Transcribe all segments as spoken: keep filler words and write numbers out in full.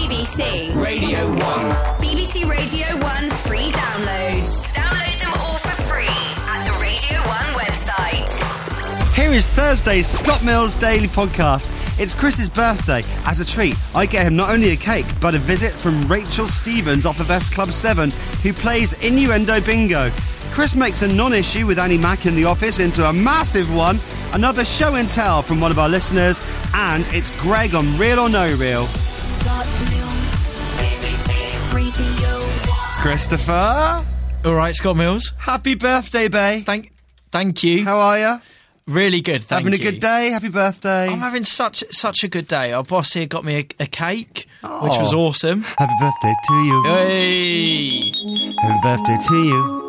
B B C Radio one. B B C Radio one free downloads. Download them all for free at the Radio one website. Here is Thursday's Scott Mills Daily Podcast. It's Chris's birthday. As a treat, I get him not only a cake, but a visit from Rachel Stevens off of S Club seven, who plays Innuendo Bingo. Chris makes a non-issue with Annie Mac in the office into a massive one, another show and tell from one of our listeners, and it's Greg on Real or No Real. Scott Mills, B B C Radio one. Christopher? All right, Scott Mills. Happy birthday, bae. Thank, thank you. How are you? Really good, thank Having you. a good day? Happy birthday. I'm having such such a good day. Our boss here got me a, a cake, Oh. which was awesome. Happy birthday to you. Hey! Happy birthday to you.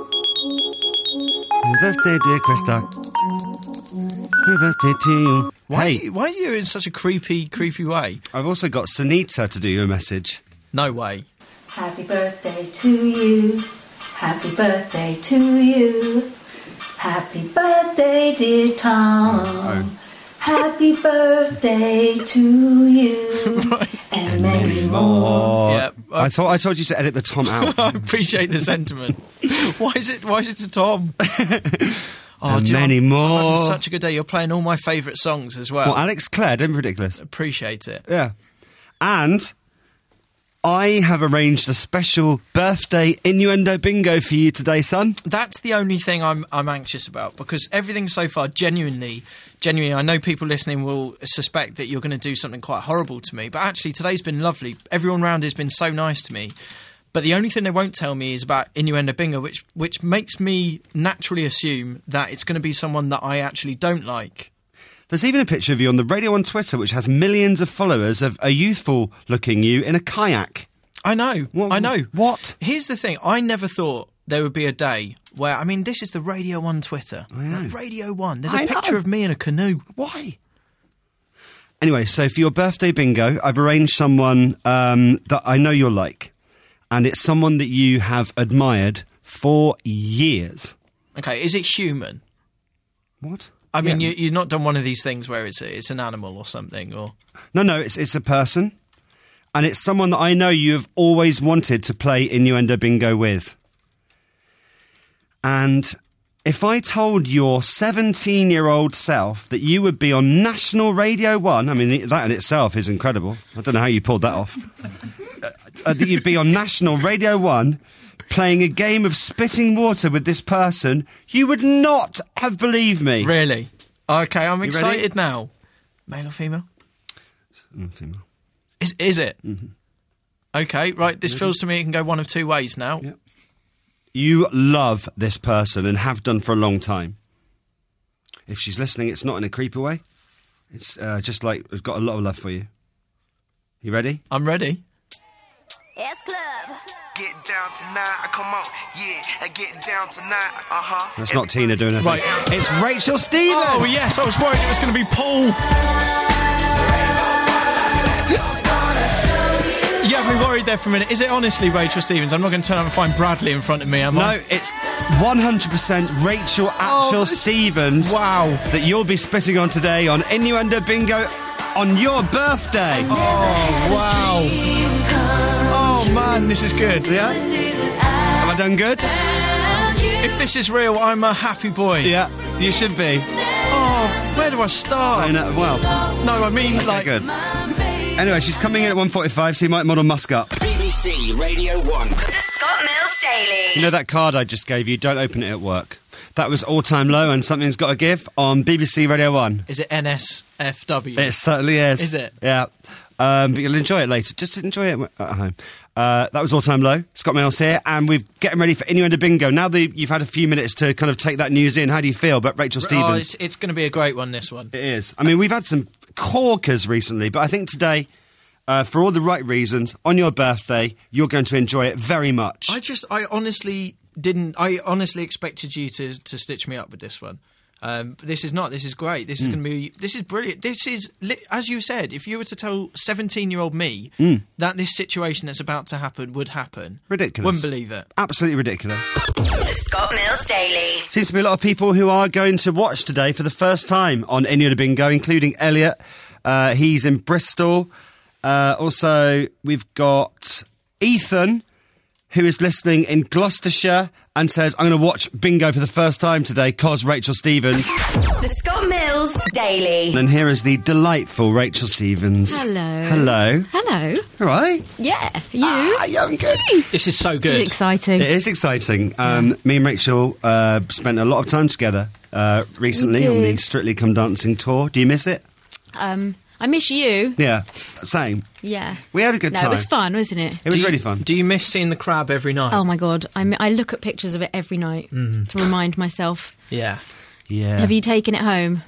Happy birthday, dear Krista. Happy birthday to you. Why, hey, do you, why are you in such a creepy, creepy way? I've also got Sunita to do you a message. No way. Happy birthday to you. Happy birthday to you. Happy birthday, dear Tom. Oh. Happy birthday to you. Right. And many more. Oh, Yeah, I, I- thought I told you to edit the Tom out. I appreciate the sentiment. Why is it? Why is it to Tom? Oh, And do you know, many I'm- I'm more. having such a good day. You're playing all my favourite songs as well. Well, Alex Clare, don't be ridiculous. Appreciate it. Yeah. And I have arranged a special birthday innuendo bingo for you today, son. That's the only thing I'm I'm anxious about, because everything so far, genuinely, genuinely, I know people listening will suspect that you're going to do something quite horrible to me, but actually today's been lovely. Everyone around has been so nice to me. But the only thing they won't tell me is about innuendo bingo, which which makes me naturally assume that it's going to be someone that I actually don't like. There's even a picture of you on the Radio on Twitter, which has millions of followers, of a youthful-looking you in a kayak. I know, What- I know. what? Here's the thing, I never thought there would be a day where, I mean, this is the Radio one Twitter. I know. Like, Radio one, there's a I picture know. of me in a canoe. Why? Anyway, so for your birthday bingo, I've arranged someone um, that I know you'll like. And it's someone that you have admired for years. Okay, is it human? What? I mean, Yeah. you, you've not done one of these things where it's a, it's an animal or something, or No, no, it's it's a person. And it's someone that I know you have always wanted to play innuendo bingo with. And if I told your seventeen-year-old self that you would be on National Radio one, I mean, that in itself is incredible. I don't know how you pulled that off. uh, that you'd be on National Radio one playing a game of spitting water with this person, you would not have believed me. really? Okay, I'm ready? excited now. Male or female? Mm, female. Is is it? Mm-hmm. Okay, right. This feels to me it can go one of two ways now. Yep. You love this person and have done for a long time. If she's listening, it's not in a creepy way. It's uh, just like we've got a lot of love for you. You ready? I'm ready. S Club. Get down tonight, come on, yeah, I get down tonight, uh-huh. That's not Tina doing it. Right. It's Rachel Stevens. Oh yes, I was worried it was going to be Paul. You had me worried there for a minute. Is it honestly Rachel Stevens? I'm not going to turn up and find Bradley in front of me, am I? No, it's one hundred percent Rachel Actual Oh, Stevens. wow. That you'll be spitting on today on Innuendo Bingo on your birthday. Oh wow. Oh man, this is good. Yeah? Have I done good? If this is real, I'm a happy boy. Yeah, you should be. Oh, where do I start? I know, well, No, I mean okay, like. good. Anyway, she's coming in at one forty-five, so you might model Musk up. B B C Radio one. The Scott Mills Daily. You know that card I just gave you? Don't open it at work. That was All Time Low and Something's Got to Give on B B C Radio one. Is it N S F W? It certainly is. Is it? Yeah. Um, but you'll enjoy it later. Just enjoy it at home. Uh, that was All Time Low. Scott Mills here, and we're getting ready for Innuendo Bingo. Now that you've had a few minutes to kind of take that news in, how do you feel about Rachel Oh, Stevens? it's, it's going to be a great one, this one. It is. I mean, we've had some corkers recently, but I think today, uh, for all the right reasons, on your birthday, you're going to enjoy it very much. I just, I honestly didn't, I honestly expected you to, to stitch me up with this one. Um, but this is not, this is great. This is Mm. going to be, this is brilliant. This is, li- as you said, if you were to tell seventeen-year-old me Mm. that this situation that's about to happen would happen. Ridiculous. Wouldn't believe it. Absolutely ridiculous. The Scott Mills Daily. Seems to be a lot of people who are going to watch today for the first time on Innuendo Bingo, including Elliot. Uh, he's in Bristol. Uh, also, we've got Ethan, who is listening in Gloucestershire and says, I'm going to watch Bingo for the first time today, cos Rachel Stevens. The Scott Mills Daily. And here is the delightful Rachel Stevens. Hello. Hello. Hello. All right. Yeah. You? Ah, yeah, I'm good. This is so good. It's exciting. It is exciting. Um, me and Rachel uh, spent a lot of time together uh, recently We on the did. Strictly Come Dancing tour. Do you miss it? Um, I miss you. Yeah, same. Yeah. We had a good No, time. it was fun, wasn't it? It was Do you- really fun. Do you miss seeing the crab every night? Oh my god! I mi- I look at pictures of it every night to remind myself. Yeah. Yeah. Have you taken it home?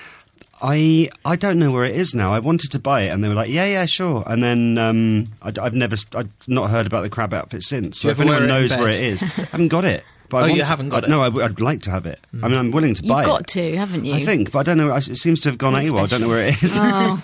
I I don't know where it is now. I wanted to buy it, and they were like, "Yeah, yeah, sure." And then um, I, have never, I've not heard about the crab outfit since. So you if ever anyone wear it in knows where bed? it is, I haven't got it. But I Oh, you want to- haven't got I- it? No, I, would like to have it. I mean, I'm willing to buy You've got it. to, haven't you? I think, but I don't know. It seems to have gone It's AWOL. I don't know where it is.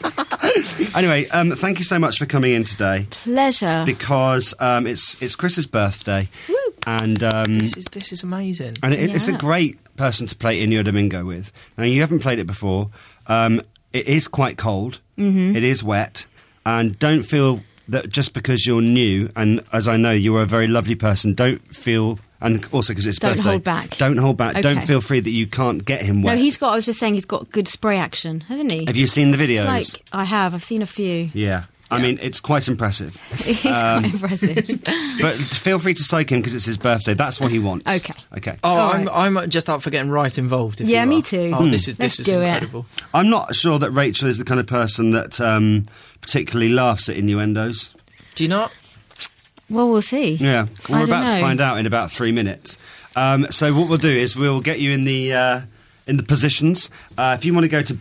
Oh, Anyway, um, thank you so much for coming in today pleasure. because um, it's it's Chris's birthday, and um, This is, this is amazing. and it, it's a Yeah. great person to play Inyo Domingo with. Now, you haven't played it before. Um, it is quite cold. Mm-hmm. It is wet, and don't feel that just because you're new, and as I know, you're a very lovely person. Don't feel. And also because it's Don't birthday. hold back. Don't hold back. Don't Okay. feel free that you can't get him wet. No, he's got. I was just saying, he's got good spray action, hasn't he? Have you seen the videos? It's like I have. I've seen a few. Yeah. I mean, it's quite impressive. It's Um, quite impressive. But feel free to psych him because it's his birthday. That's what he wants. Okay. Okay. Oh, All I'm, right. I'm just up for getting right involved. If Yeah, you me are. too. Oh, this is Let's this is do it. incredible. I'm not sure that Rachel is the kind of person that um, particularly laughs at innuendos. Do you not? Well, we'll see. Yeah. I We're don't about to know. find out in about three minutes. Um, so what we'll do is we'll get you in the uh, in the positions. Uh, if you want to go to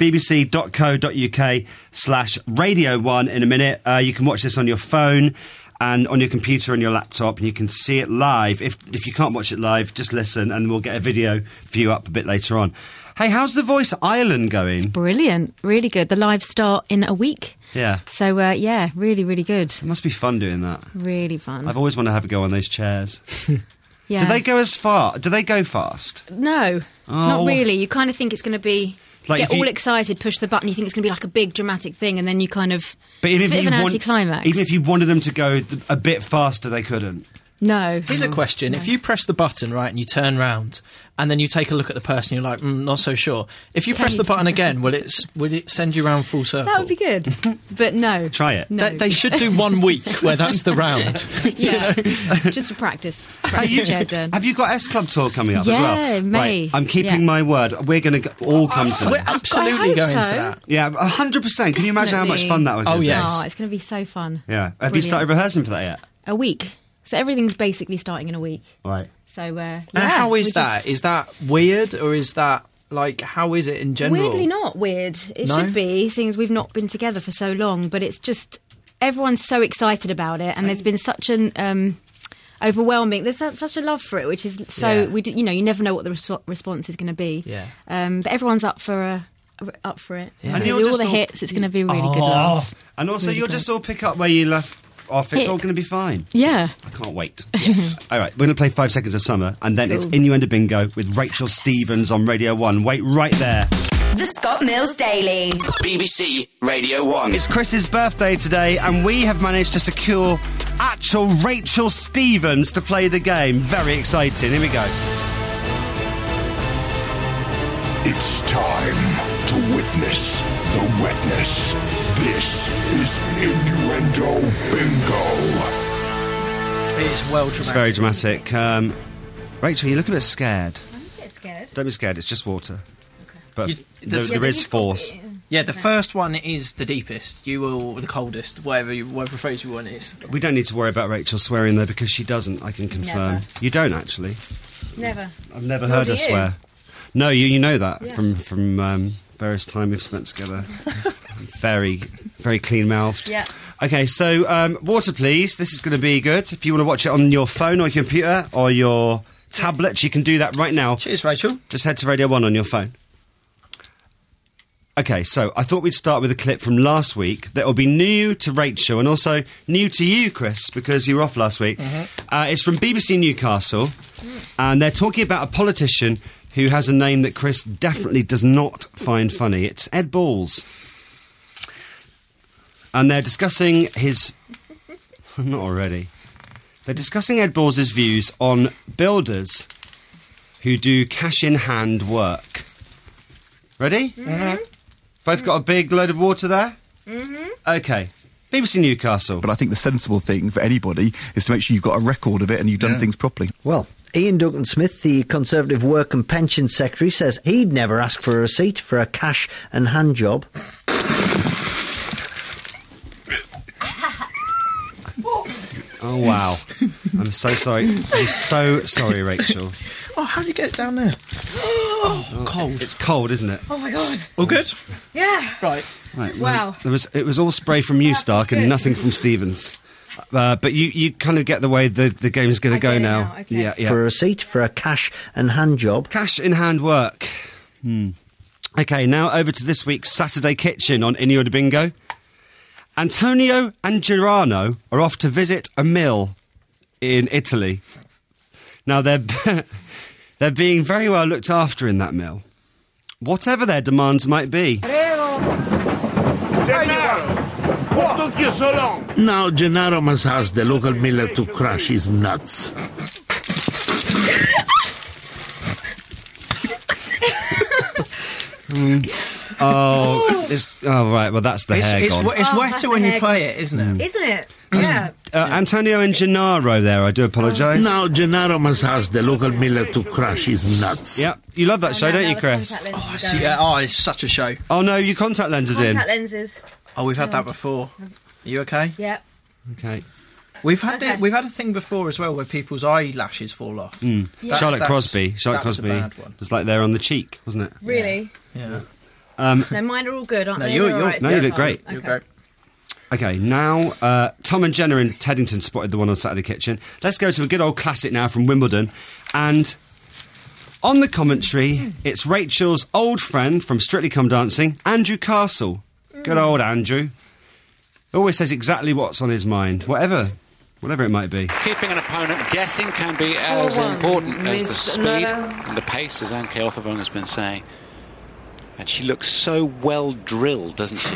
bbc.co.uk slash radio one in a minute, uh, you can watch this on your phone and on your computer and your laptop, and you can see it live. If if you can't watch it live, just listen, and we'll get a video for you up a bit later on. Hey, how's the Voice Island going? Brilliant. Really good. The lives start in a week. Yeah. So, uh, yeah, really, really good. It must be fun doing that. Really fun. I've always wanted to have a go on those chairs. yeah. Do they go as far? Do they go fast? No, Oh. not really. You kind of think it's going to be... Like get if you- all excited, push the button, you think it's going to be like a big dramatic thing, and then you kind of... But even it's a if bit you of an want- anticlimax. Even if you wanted them to go th- a bit faster, they couldn't. No. Here's a question: if you press the button right and you turn round, and then you take a look at the person, you're like, mm, not so sure. If you Can press you the turn button again, will it s- will it send you round full circle? That would be good. But no. Try it. No. They, they should do one week where that's the round. Yeah. Just for practice. Practice you- chair turn. Have you got S Club Tour coming up Yeah, as well? May. Right, I'm keeping Yeah. my word. We're going to all come to We're this. absolutely I hope going to so. that. Yeah, one hundred percent. Can you imagine how much Definitely. fun that would be? Oh, yes. Oh, it's going to be so fun. Yeah. Have you Brilliant. started rehearsing for that yet? A week. So everything's basically starting in a week. Right. So, uh, yeah. And how is we're that? just- Is that weird, or is that like how is it in general? Weirdly not weird. It No? should be, seeing as we've not been together for so long, but it's just everyone's so excited about it, and there's been such an um, overwhelming. There's such such a love for it, which is so Yeah. we, do, you know, you never know what the res- response is going to be. Yeah. Um, but everyone's up for a, up for it. Yeah. We're And gonna you're do all just the all- hits. It's going to be really good love. And also, Really you'll good. just all pick up where you left off. It's Hit. all going to be fine. Yeah. I can't wait. Yes. All right, we're going to play Five Seconds of Summer, and then it's Cool. Innuendo Bingo with Rachel Stevens on Radio one. Wait right there. The Scott Mills Daily. B B C Radio one. It's Chris's birthday today, and we have managed to secure actual Rachel Stevens to play the game. Very exciting. Here we go. It's time to witness the wetness. This is Innuendo Bingo. It's well dramatic. It's very dramatic. Um, Rachel, you look a bit scared. I'm a bit scared. Don't be scared. It's just water. But You- there, the- there is force. Yeah, the first one is the deepest. You will the coldest, whatever you, whatever phrase you want is. We don't need to worry about Rachel swearing though, because she doesn't. I can confirm. Never. You don't actually. Never. I've never Nor heard do her you. swear. No, you you know that Yeah. from from um, various time we've spent together. very very clean mouthed. Yeah. Okay, so um, water, please. This is going to be good. If you want to watch it on your phone or your computer or your tablet, you can do that right now. Cheers, Rachel. Just head to Radio one on your phone. Okay, so I thought we'd start with a clip from last week that will be new to Rachel and also new to you, Chris, because you were off last week. Uh, it's from B B C Newcastle, and they're talking about a politician who has a name that Chris definitely does not find funny. It's Ed Balls. and they're discussing his... Not already. They're discussing Ed Balls' views on builders who do cash-in-hand work. Ready? Mm-hmm. Both got a big load of water there? Mm-hmm. OK. B B C Newcastle. But I think the sensible thing for anybody is to make sure you've got a record of it and you've done Yeah. things properly. Well, Ian Duncan-Smith, the Conservative Work and Pension Secretary, says he'd never ask for a receipt for a cash and hand job. Oh, wow. I'm so sorry. I'm so sorry, Rachel. Oh, how do you get it down there? Oh, cold. It's cold, isn't it? Oh my god. All good? Yeah. Right. Right. Wow. There was, it was all spray from you, Stark, and good. nothing from Stevens. Uh, but you, you kind of get the way the, the game is going I to go get it now. now, okay. Yeah, yeah. For a receipt for a cash and hand job. Cash in hand work. Hmm. OK, now over to this week's Saturday Kitchen on Inyo de Bingo. Antonio and Girano are off to visit a mill in Italy. Now, they're, they're being very well looked after in that mill, whatever their demands might be. What took you so long? Now Gennaro must ask the local miller to crush his nuts. mm. Oh, it's, oh, right, well, that's the It's, hair it's, gone. w- it's Oh, wetter that's when the you hair play gone. it, isn't it? Isn't it? Yeah. Uh, Antonio and Gennaro there, I do apologise. Now Gennaro must ask the local miller to crush his nuts. Yeah, you love that Oh, show, no, don't now you, the Chris? contact lenses Oh, are see, going. yeah, oh, it's such a show. Oh, no, you contact lenses Contact in. lenses. Oh, we've had that before. Are you okay? Yep. Okay. We've had Okay. the, we've had a thing before as well where people's eyelashes fall off. Mm. Yeah. Charlotte That's- Crosby. Charlotte that was a Crosby. bad one. It was like there on the cheek, wasn't it? Really? Yeah. Um, No, mine are all good, aren't No, they? you're- They're all you're- right no, so you look far. great. You're Okay. great. Okay, now uh, Tom and Jenna in Teddington spotted the one on Saturday Kitchen. Let's go to a good old classic now from Wimbledon. And on the commentary, it's Rachel's old friend from Strictly Come Dancing, Andrew Castle. Good old Andrew. Always says exactly what's on his mind, whatever, whatever it might be. Keeping an opponent guessing can be as important as the speed and the pace, as Anke Ottervong has been saying. And she looks so well drilled, doesn't she?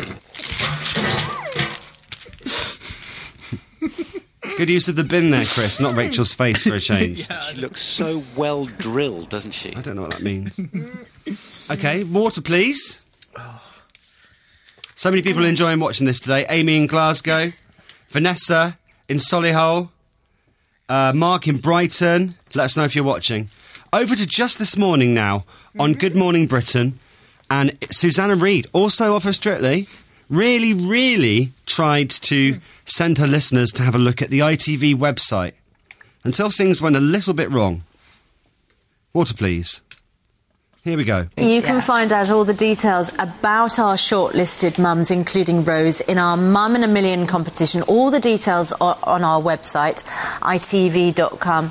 Good use of the bin there, Chris, not Rachel's face for a change. Yeah, she looks so well drilled, doesn't she? I don't know what that means. Okay, water, please. So many people enjoying watching this today. Amy in Glasgow, Vanessa in Solihull, uh, Mark in Brighton. Let us know if you're watching. Over to just this morning now on Good Morning Britain, and Susanna Reid, also off of Strictly, really, really tried to send her listeners to have a look at the I T V website until things went a little bit wrong. Water, please. Here we go. You can find out all the details about our shortlisted mums, including Rose, in our Mum in a Million competition. All the details are on our website, I T V dot com.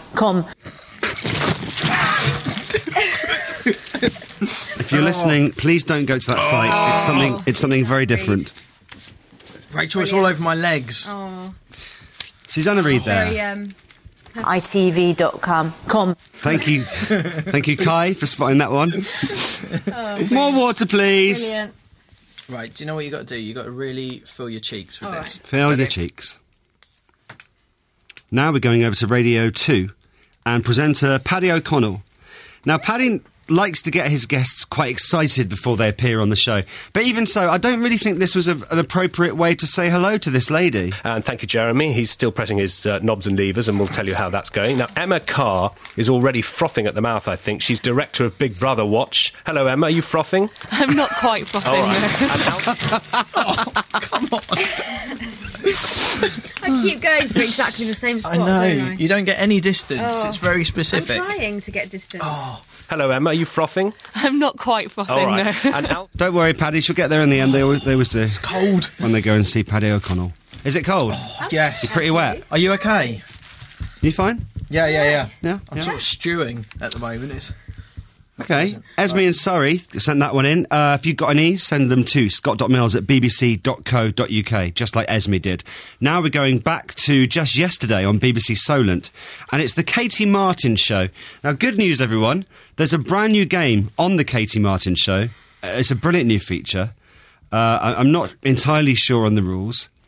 If you're listening, please don't go to that site. It's something. It's something very different. Rachel, it's all over my legs. Oh, Susanna Reid there. very, um, I T V dot com. Thank you, thank you, Kai, for spotting that one. oh, More water, please. brilliant. Right, do you know what you got to do? You got to really fill your cheeks with All this. Fill your cheeks. Now we're going over to Radio two and presenter Paddy O'Connell. Now, Paddy likes to get his guests quite excited before they appear on the show. But even so, I don't really think this was a, an appropriate way to say hello to this lady. And thank you, Jeremy. He's still pressing his uh, knobs and levers, and we'll tell you how that's going. Now, Emma Carr is already frothing at the mouth, I think. She's director of Big Brother Watch. Hello, Emma. Are you frothing? I'm not quite frothing. All right. Oh, come on. I keep going for exactly the same spot, I know. don't I? You don't get any distance. Oh. It's very specific. I'm trying to get distance. Oh. Hello, Emma. Are you frothing? I'm not quite frothing, All right. no. And Al- Don't worry, Paddy. She'll get there in the end. They always, they always do. It's cold when they go and see Paddy O'Connell. Is it cold? Oh, yes. You're pretty wet. Are you okay? You fine? Yeah, yeah, yeah. Yeah. I'm yeah. sort of stewing at the moment. It's Okay. Esme in Surrey sent that one in. Uh, if you've got any, send them to scott dot mills at b b c dot co dot u k, just like Esme did. Now we're going back to just yesterday on B B C Solent, and it's the Katie Martin Show. Now, good news, everyone. There's a brand new game on the Katie Martin Show. Uh, it's a brilliant new feature. Uh, I- I'm not entirely sure on the rules.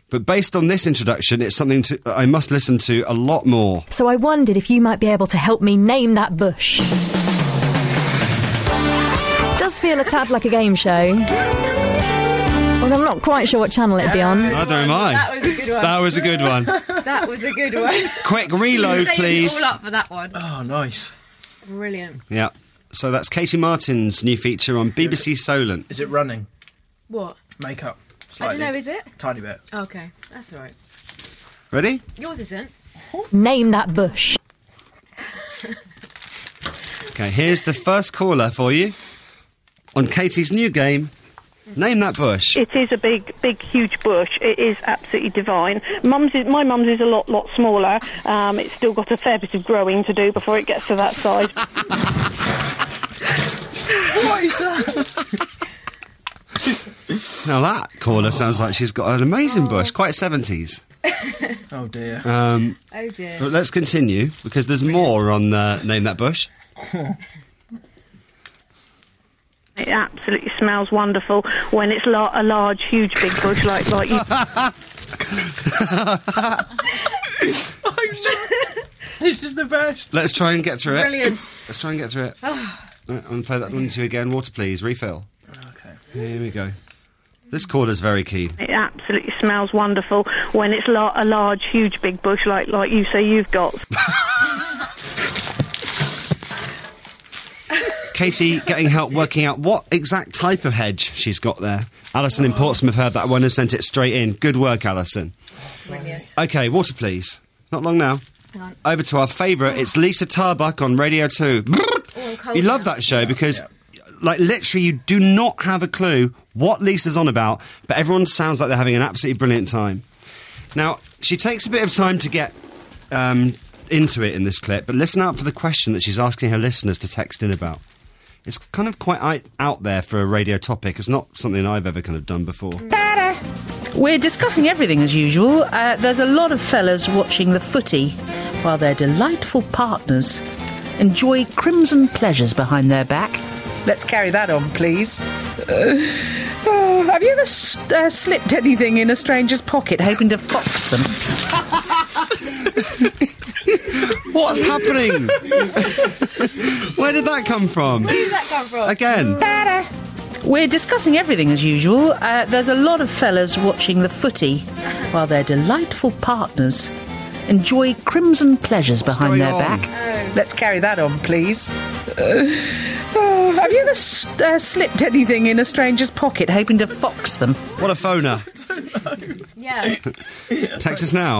But based on this introduction, it's something to, I must listen to a lot more. So I wondered if you might be able to help me name that bush. Does feel a tad like a game show. Well, I'm not quite sure what channel it'd be on. Neither am I. That was a good one. That was a good one. That was a good one. Quick reload, Saved please. it all up for that one. Oh, nice. Brilliant. Yeah. So that's Katie Martin's new feature on B B C Solent. Is it running? What? Makeup. I Slightly. don't know, is it? Tiny bit. Okay, that's all right. Ready? Yours isn't. Name that bush. Okay, here's the first caller for you on Katie's new game. Name that bush. It is a big, big, huge bush. It is absolutely divine. Mum's is, my mum's is a lot, lot smaller. Um, it's still got a fair bit of growing to do before it gets to that size. What is that? Now that caller sounds like she's got an amazing bush, quite seventies. Oh dear. Um, oh dear. But let's continue, because there's more on uh, Name That Bush. It absolutely smells wonderful when it's la- a large, huge, big bush like like you. This is the best. Let's try and get through it. Brilliant. Let's try and get through it. Right, I'm going to play that one to you again. Water, please. Refill. Okay. Here we go. This caller's very keen. It absolutely smells wonderful when it's la- a large, huge, big bush like like you say you've got. Katie getting help working out what exact type of hedge she's got there. Alison in Portsmouth heard that one and sent it straight in. Good work, Alison. Brilliant. Okay, water, please. Not long now. Hang on. Over to our favourite. It's Lisa Tarbuck on Radio two. Oh, You love that show because, like, literally you do not have a clue what Lisa's on about, but everyone sounds like they're having an absolutely brilliant time. Now, she takes a bit of time to get um, into it in this clip, but listen out for the question that she's asking her listeners to text in about. It's kind of quite out- out there for a radio topic. It's not something I've ever kind of done before. We're discussing everything as usual. Uh, there's a lot of fellas watching the footy while their delightful partners enjoy crimson pleasures behind their back. Let's carry that on, please. Uh, oh, have you ever s- uh, slipped anything in a stranger's pocket hoping to fox them? What's happening? Where did that come from? Where did that come from? Again. We're discussing everything as usual. Uh, there's a lot of fellas watching the footy while their delightful partners enjoy crimson pleasures What's behind their going on? back. Let's carry that on, please. Uh, oh, have you ever s- uh, slipped anything in a stranger's pocket hoping to fox them? What a phoner. Yeah. Text us now.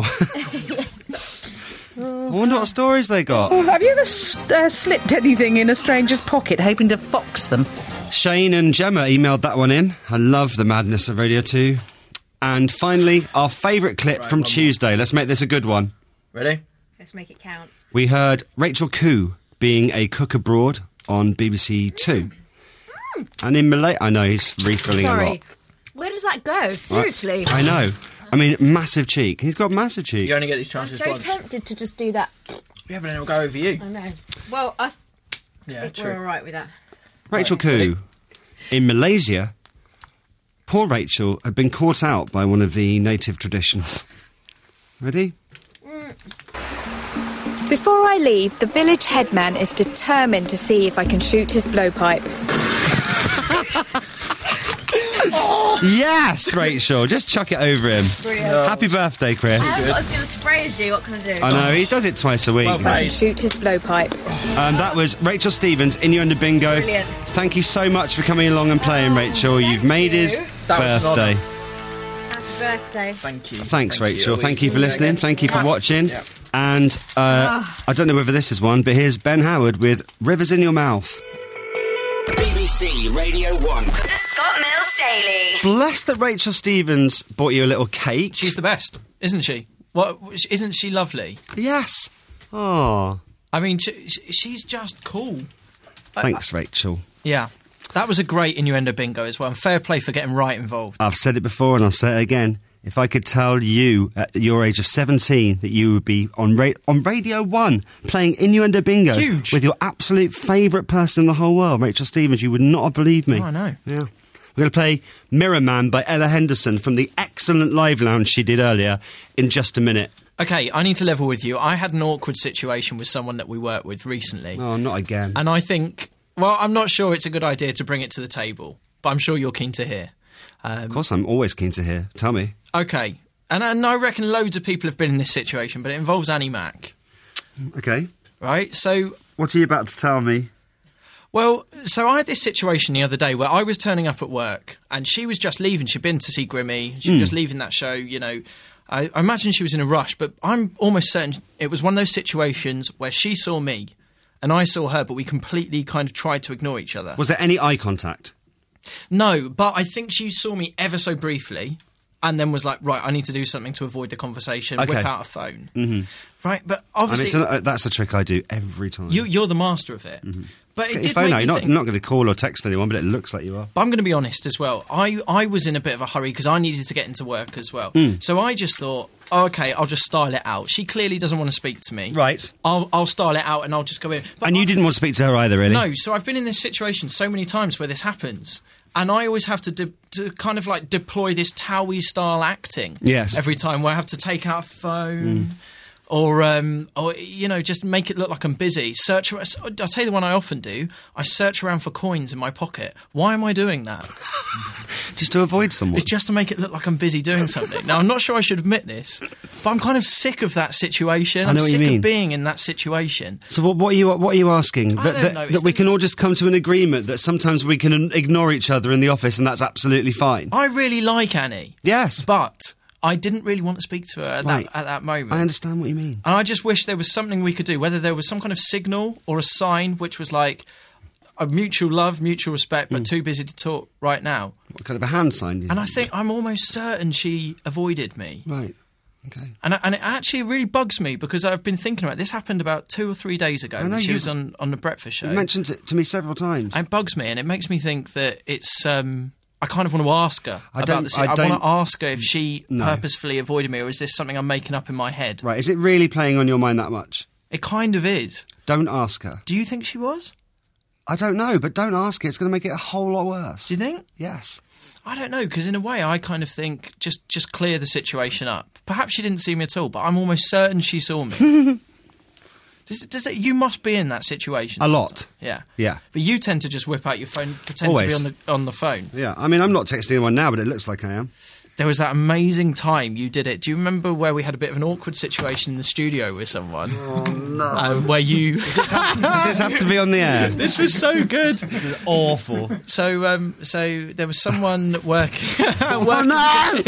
I wonder what stories they got. Oh, have you ever s- uh, slipped anything in a stranger's pocket hoping to fox them? Shane and Gemma emailed that one in. I love the madness of Radio two. And finally, our favourite clip Right, from one Tuesday. Let's make this a good one. Ready? Let's make it count. We heard Rachel Koo being a cook abroad on B B C two. And in Malay... I know, he's refilling a lot. Sorry. Where does that go? Seriously. I, I know. I mean, massive cheek. He's got massive cheek. You only get these I'm chances so once. tempted to just do that. Yeah, but then it'll go over you. I know. Well, I th- Yeah, think true. we're all right with that. Rachel Right, Koo, ready? in Malaysia, poor Rachel had been caught out by one of the native traditions. Ready? Before I leave, the village headman is determined to see if I can shoot his blowpipe. Yes, Rachel, just chuck it over him. Brilliant. Happy birthday, Chris. I haven't got as good a spray as you. What can I do? I know, he does it twice a week. If I can shoot his blowpipe. Um, that was Rachel Stevens, Innuendo Bingo. Brilliant. Thank you so much for coming along and playing, Rachel. You've made his That was an birthday. Happy birthday. Thank you. Thanks, Thank Rachel. you. Thank you for listening. Thank you for watching. Yeah. And uh, I don't know whether this is one, but here's Ben Howard with Rivers in Your Mouth. B B C Radio one. The Scott Mills Daily. Blessed that Rachel Stevens bought you a little cake. She's the best, isn't she? What? Isn't she lovely? Yes. Oh. I mean, she, she's just cool. Thanks, Rachel. Yeah. That was a great innuendo bingo as well. And fair play for getting right involved. I've said it before and I'll say it again. If I could tell you at your age of seventeen that you would be on ra- on Radio one playing Innuendo Bingo Huge. with your absolute favourite person in the whole world, Rachel Stevens, you would not have believed me. Oh, I know. Yeah. We're going to play Mirror Man by Ella Henderson from the excellent live lounge she did earlier in just a minute. Okay, I need to level with you. I had an awkward situation with someone that we worked with recently. Oh, not again. And I think, well, I'm not sure it's a good idea to bring it to the table, but I'm sure you're keen to hear. Um, of course, I'm always keen to hear. Tell me. Okay. And, and I reckon loads of people have been in this situation, but it involves Annie Mac. Okay. Right, so... What are you about to tell me? Well, so I had this situation the other day where I was turning up at work and she was just leaving. She'd been to see Grimmy. She was Mm. just leaving that show, you know. I, I imagine she was in a rush, but I'm almost certain it was one of those situations where she saw me and I saw her, but we completely kind of tried to ignore each other. Was there any eye contact? No, but I think she saw me ever so briefly and then was like, right, I need to do something to avoid the conversation, Okay. whip out a phone. Mm-hmm. Right, but I mean, obviously... it's a, that's a trick I do every time. you, you're the master of it. Mm-hmm. But it Get did your phone make out. me You're not, think- not going to call or text anyone, but it looks like you are. But I'm going to be honest as well. I, I was in a bit of a hurry because I needed to get into work as well. Mm. So I just thought, oh, okay, I'll just style it out. She clearly doesn't want to speak to me. Right. I'll, I'll style it out and I'll just go in. But And you didn't want to speak to her either, really? no, so I've been in this situation so many times where this happens. And I always have to, de- to kind of like deploy this Towie style acting. Yes. Every time where I have to take out a phone. Or, um, or, you know, just make it look like I'm busy. Search. I'll tell you the one I often do. I search around for coins in my pocket. Why am I doing that? Just to avoid someone. It's just to make it look like I'm busy doing something. Now, I'm not sure I should admit this, but I'm kind of sick of that situation. I I'm know what you sick mean. of being in that situation. So what, what are you what are you asking? I that don't that, know, that it's we the- can all just come to an agreement that sometimes we can ignore each other in the office and that's absolutely fine. I really like Annie. Yes. But I didn't really want to speak to her at, Right. that, at that moment. I understand what you mean. And I just wish there was something we could do, whether there was some kind of signal or a sign which was like a mutual love, mutual respect, but too busy to talk right now. What kind of a hand sign? you And I think? think I'm almost certain she avoided me. Right. Okay. And, I- and it actually really bugs me because I've been thinking about it. This happened about two or three days ago I know, when she you- was on, on the breakfast show. You mentioned it to me several times. And it bugs me, and it makes me think that it's. Um, I kind of want to ask her I about don't- this. I I, want don't- to ask her if she No. purposefully avoided me, or is this something I'm making up in my head? Right. Is it really playing on your mind that much? It kind of is. Don't ask her. Do you think she was? I don't know, but don't ask her. It's going to make it a whole lot worse. Do you think? Yes. I don't know, because in a way, I kind of think just just clear the situation up. Perhaps she didn't see me at all, but I'm almost certain she saw me. Does, it- does it? You must be in that situation. A lot. sometimes. Yeah. Yeah. But you tend to just whip out your phone, pretend Always. to be on the on the phone. Yeah. I mean, I'm not texting anyone now, but it looks like I am. There was that amazing time you did it. Do you remember where we had a bit of an awkward situation in the studio with someone? Oh, no. Um, where you... Does this have to be on the air? This was so good. This is awful. So, um, so there was someone working... Oh, no!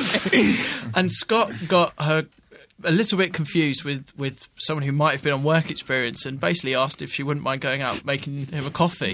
And Scott got her a little bit confused with, with someone who might have been on work experience and basically asked if she wouldn't mind going out making him a coffee.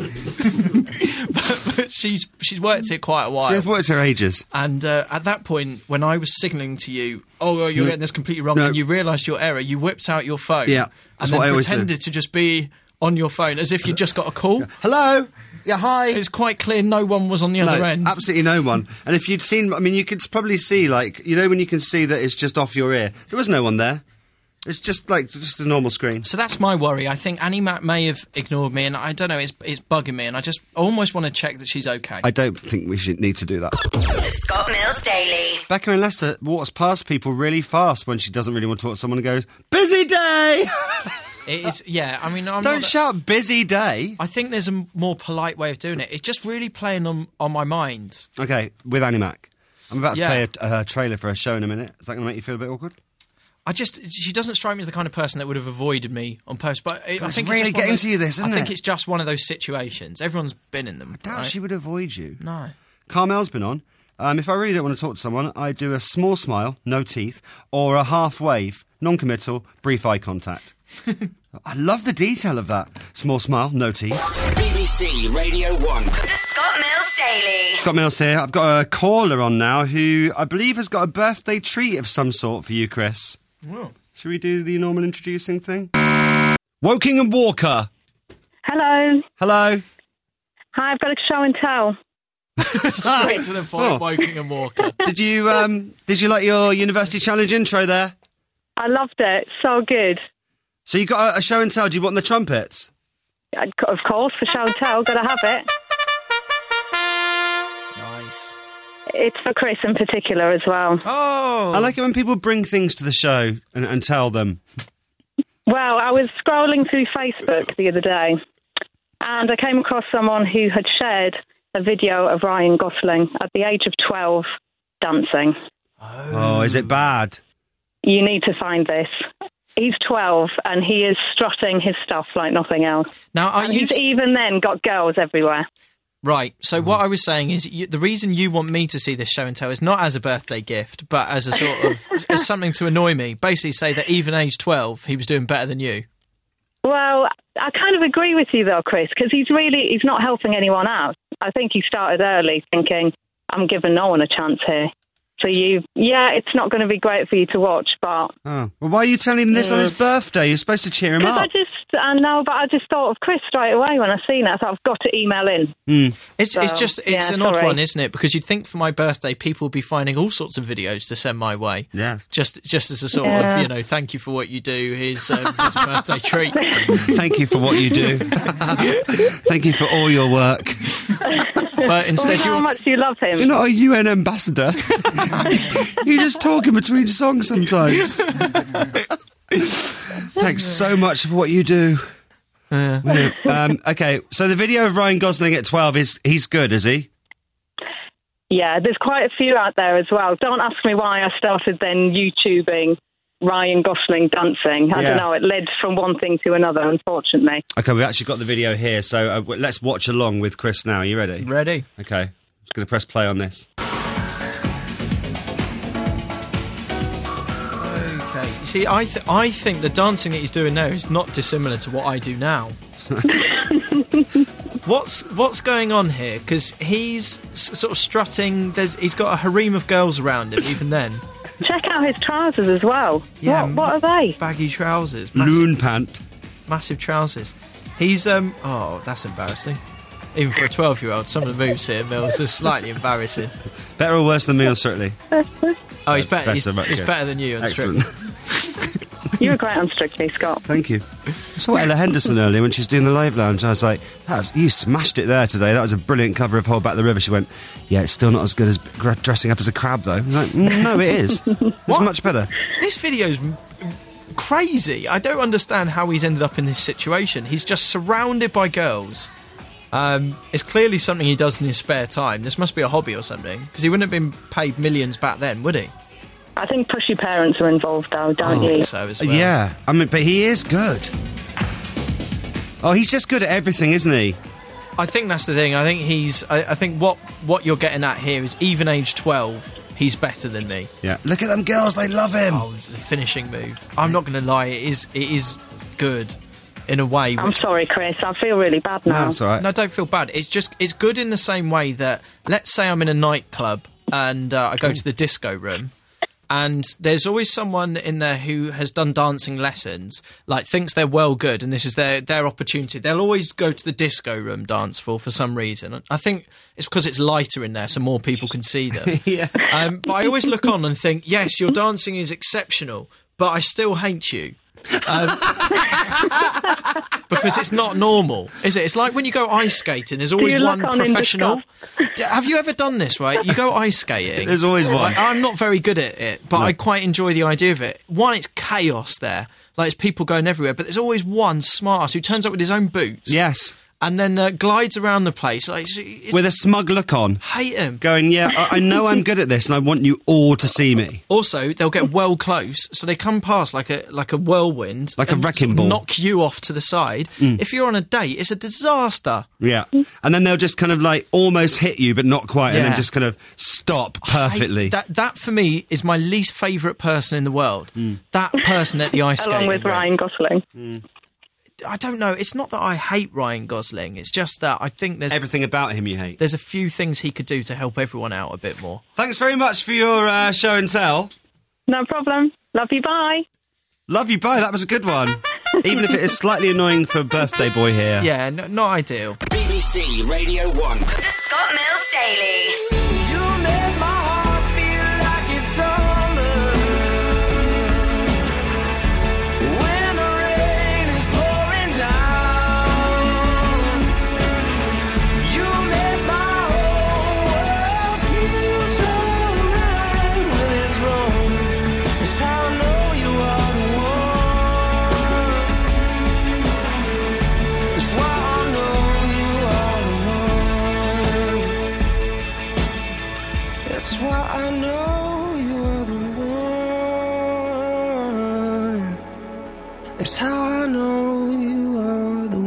but, but she's she's worked here quite a while. I've worked here ages. And uh, at that point, when I was signalling to you, oh, oh, you're No. getting this completely wrong, No. and you realised your error, you whipped out your phone. Yeah, that's and what then I always pretended do. to just be on your phone as if you just got a call. Hello? Yeah, hi. It's quite clear no one was on the other No, end. absolutely no one. And if you'd seen, I mean, you could probably see, like, you know, when you can see that it's just off your ear. There was no one there. It's just like just a normal screen. So that's my worry. I think Annie Mac may have ignored me, and I don't know, it's, it's bugging me, and I just almost want to check that she's okay. I don't think we should need to do that. The Scott Mills Daily. Becca in Leicester walks past people really fast when she doesn't really want to talk to someone and goes, busy day! It is, yeah, I mean, I'm Don't not, shout busy day. I think there's a m- more polite way of doing it. It's just really playing on, on my mind. Okay, with Annie Mac. I'm about to Yeah. play a, a trailer for a show in a minute. Is that going to make you feel a bit awkward? I just, she doesn't strike me as the kind of person that would have avoided me on purpose. But I, I It's think really it's just one getting of those, to you, this, isn't I think it? it's just one of those situations. Everyone's been in them. I doubt right? she would avoid you. No. Carmel's been on. Um, if I really don't want to talk to someone, I do a small smile, no teeth, or a half wave, non-committal, brief eye contact. I love the detail of that. Small smile, no teeth. B B C Radio one. The Scott Mills Daily. Scott Mills here. I've got a caller on now who I believe has got a birthday treat of some sort for you, Chris. Oh. Should we do the normal introducing thing? Woking and Walker. Hello. Hello. Hi, I've got a show and tell. Straight to the point, Oh. Woking and Walker. Did you um did you like your University Challenge intro there? I loved it. So good. So you got a, a show and tell. Do you want the trumpets? Of course, for show and tell, got to have it. nice. It's for Chris in particular as well. Oh! I like it when people bring things to the show and, and tell them. Well, I was scrolling through Facebook the other day, and I came across someone who had shared a video of Ryan Gosling at the age of twelve dancing. Oh, oh is it bad? You need to find this. He's twelve and he is strutting his stuff like nothing else. Now, are and you... he's even then got girls everywhere. Right, so what I was saying is you, the reason you want me to see this show and tell is not as a birthday gift, but as a sort of as something to annoy me. Basically say that even age twelve, he was doing better than you. Well, I kind of agree with you though, Chris, because he's really, he's not helping anyone out. I think he started early thinking, I'm giving no one a chance here. So you, yeah, it's not going to be great for you to watch, but... Oh, well, why are you telling him this mm. on his birthday? You're supposed to cheer him up. I just, I know, but I just thought of Chris straight away when I seen it. I thought, I've got to email in. Mm. It's, so, it's just, it's yeah, an sorry. odd one, isn't it? Because you'd think for my birthday, people would be finding all sorts of videos to send my way. Yes. Just, just as a sort yeah. of, you know, thank you for what you do. Here's um, his birthday treat. Thank you for what you do. Thank you for all your work. But instead, well, how much do you love him? You're not a U N ambassador. You just talk in between songs sometimes. Thanks so much for what you do. Uh. Yeah. Um, okay, so the video of Ryan Gosling at twelve is he's good, is he? Yeah, there's quite a few out there as well. Don't ask me why I started then YouTubing Ryan Gosling dancing. I Yeah. don't know, it led from one thing to another, unfortunately. Okay, we've actually got the video here, so uh, w- let's watch along with Chris now. You ready? Ready. Okay, I'm just going to press play on this. Okay. You see, I th- I think the dancing that he's doing now is not dissimilar to what I do now. What's what's going on here? Because he's s- sort of strutting. There's he's got a harem of girls around him. Even then, check out his trousers as well. Yeah, what, what are they? Baggy trousers, loon pant, massive trousers. He's um. Oh, that's embarrassing. Even for a twelve-year-old, some of the moves here, Mills, are slightly embarrassing. Better or worse than me on Strictly? Oh, he's better. Better, he's but he's good. better than you on Excellent. Strictly. You were great on Strictly, Scott. Thank you. I saw Ella Henderson earlier when she was doing the live lounge. I was like, That's, you smashed it there today. That was a brilliant cover of Hold Back the River. She went, yeah, it's still not as good as gra- dressing up as a crab, though. I was like, mm, no, it is. It's much better. This video's m- crazy. I don't understand how he's ended up in this situation. He's just surrounded by girls. Um, it's clearly something he does in his spare time. This must be a hobby or something, because he wouldn't have been paid millions back then, would he? I think pushy parents are involved though, don't I you? think so as well. Yeah, I mean, but he is good. Oh, he's just good at everything, isn't he? I think that's the thing. I think he's. I, I think what what you're getting at here is even age twelve, he's better than me. Yeah. Look at them girls; they love him. Oh, the finishing move. I'm not going to lie. It is. It is good. In a way, I'm which, sorry, Chris. I feel really bad now. No, that's all right. No, don't feel bad. It's just it's good in the same way that, let's say I'm in a nightclub and uh, I go to the disco room, and there's always someone in there who has done dancing lessons, like thinks they're well good, and this is their their opportunity. They'll always go to the disco room dance floor for some reason. I think it's because it's lighter in there, so more people can see them. Yeah. Um, but I always look on and think, yes, your dancing is exceptional, but I still hate you. Um, because it's not normal, is it? It's like when you go ice skating, there's always one professional. D- Have you ever done this, right? You go ice skating. There's always one. Like, I'm not very good at it, but No. I quite enjoy the idea of it. One, it's chaos there. Like, it's people going everywhere, but there's always one smartass who turns up with his own boots. Yes. And then uh, glides around the place. Like, it's, it's, With a smug look on. hate him. Going, yeah, I, I know I'm good at this and I want you all to see me. Also, they'll get well close, so they come past like a like a whirlwind, Like a and wrecking sort of ball. knock you off to the side. Mm. If you're on a date, it's a disaster. Yeah. And then they'll just kind of like almost hit you, but not quite, and Yeah. then just kind of stop perfectly. That that for me is my least favourite person in the world. Mm. That person at the ice skating Along with rink. Ryan Gosling. Mm. I don't know. It's not that I hate Ryan Gosling. It's just that I think there's Everything about him you hate. there's a few things he could do to help everyone out a bit more. Thanks very much for your uh, show and tell. No problem. Love you, bye. Love you, bye. That was a good one. Even if it is slightly annoying for birthday boy here. Yeah, no, not ideal. B B C Radio one. The Scott Mills Daily. It's how I know you are the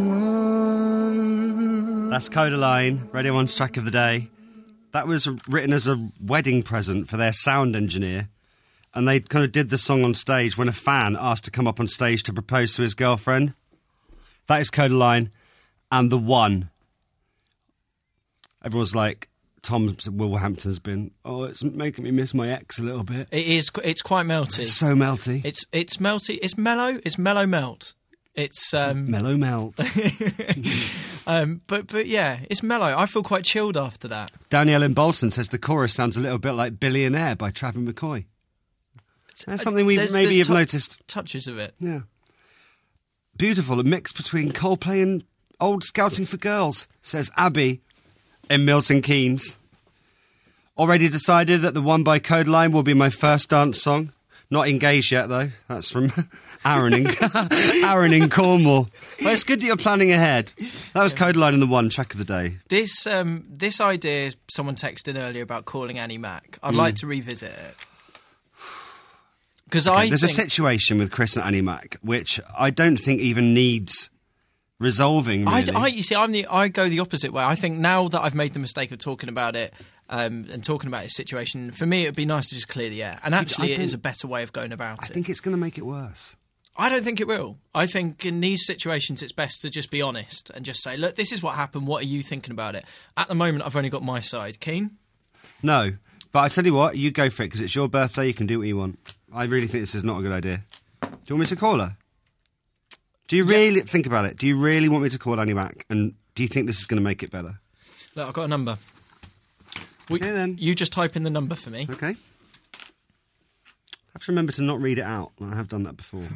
one. That's Codaline, Radio one's track of the day. That was written as a wedding present for their sound engineer. And they kind of did the song on stage when a fan asked to come up on stage to propose to his girlfriend. That is Codaline and The One. Everyone's like, Tom Wolverhampton's been, oh, it's making me miss my ex a little bit. It is. It's quite melty. It's so melty. It's it's melty. It's mellow. It's mellow melt. It's um, mellow melt. um, but but yeah, it's mellow. I feel quite chilled after that. Danielle in Bolton says the chorus sounds a little bit like Billionaire by Travin McCoy. That's something we There's- maybe there's have tou- noticed. Touches of it. Yeah. Beautiful, a mix between Coldplay and old Scouting for Girls, says Abby in Milton Keynes. Already decided that The One by Codaline will be my first dance song. Not engaged yet, though. That's from Aaron in, Aaron in Cornwall. Well, it's good that you're planning ahead. That was Codaline and The One, track of the day. This um, this idea someone texted earlier about calling Annie Mac. I'd Mm. like to revisit it. Because Okay, I there's think... a situation with Chris and Annie Mac, which I don't think even needs resolving, I, really. I, you see, I'm the. I go the opposite way. I think now that I've made the mistake of talking about it um, and talking about his situation, for me, it'd be nice to just clear the air. And actually, I it is don't- a better way of going about I it. think it's going to make it worse. I don't think it will. I think in these situations, it's best to just be honest and just say, look, this is what happened. What are you thinking about it? At the moment, I've only got my side. Keen? No, but I tell you what, you go for it, because it's your birthday, you can do what you want. I really think this is not a good idea. Do you want me to call her? Do you really, think about it, do you really want me to call Annie Mac? And do you think this is going to make it better? Look, I've got a number. We, Okay, then. You just type in the number for me. Okay. I have to remember to not read it out. I have done that before.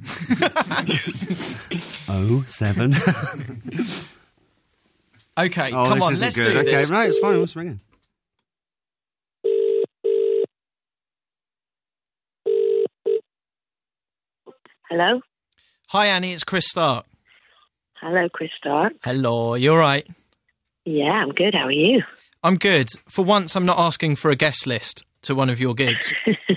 oh, seven. Okay, oh, come this on, isn't let's good. do okay, this. right, it's fine, let's ring it. Hello? Hi, Annie, it's Chris Stark. Hello, Chris Stark. Hello, you all right? Yeah, I'm good. How are you? I'm good. For once, I'm not asking for a guest list to one of your gigs.